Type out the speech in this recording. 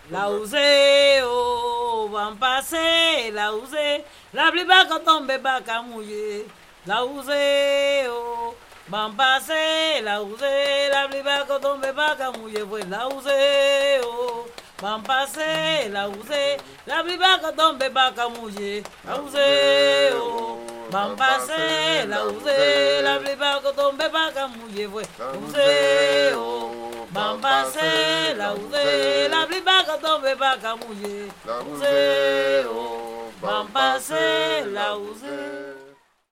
La usé, oh, van pasé, la usé, la bliba tombe baka mouillé. La usé, oh, van pasé, la usé, la bliba tombe baka mouillé. Pues la usé, oh, van pasé, la usé, la bliba tombe baka mouillé. La usé, oh, van pasé, la usé, la bliba tombe baka mouillé. Pues la usé, oh. Van pasé, la usé, la bliba tombe baka mouillé. La usé, oh, van pasé, la usé.